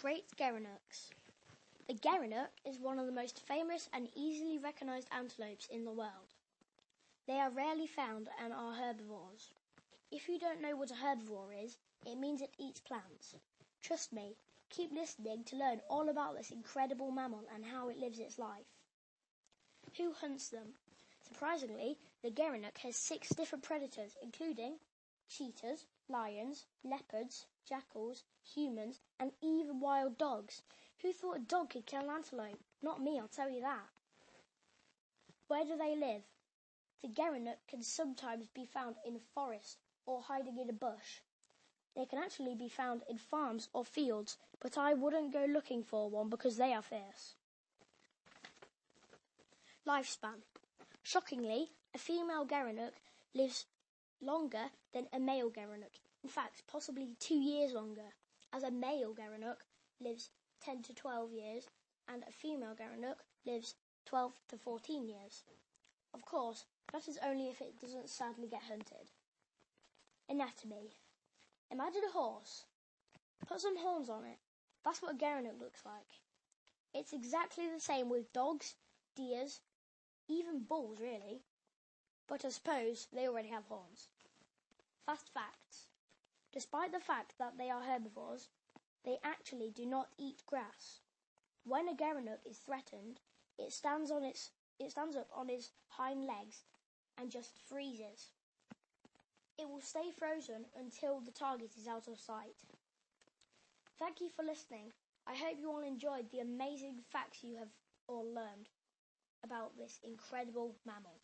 Great Gerenux. The gerenuk is one of the most famous and easily recognized antelopes in the world. They are rarely found and are herbivores. If you don't know what a herbivore is, it means it eats plants. Trust me, keep listening to learn all about this incredible mammal and how it lives its life. Who hunts them? Surprisingly, the gerenuk has 6 different predators, including cheetahs, lions, leopards, jackals, humans, and even wild dogs. Who thought a dog could kill an antelope? Not me, I'll tell you that. Where do they live? The gerenuk can sometimes be found in a forest or hiding in a bush. They can actually be found in farms or fields, but I wouldn't go looking for one because they are fierce. Lifespan. Shockingly, a female gerenuk lives longer than a male gerenuk. In fact, possibly 2 years longer, as a male gerenuk lives 10 to 12 years and a female gerenuk lives 12 to 14 years. Of course, that is only if it doesn't sadly get hunted. Anatomy. Imagine a horse. Put some horns on it. That's what a gerenuk looks like. It's exactly the same with dogs, deers, even bulls really. But I suppose they already have horns. Fast facts. Despite the fact that they are herbivores, they actually do not eat grass. When a gerenuk is threatened, it stands up on its hind legs and just freezes. It will stay frozen until the target is out of sight. Thank you for listening. I hope you all enjoyed the amazing facts you have all learned about this incredible mammal.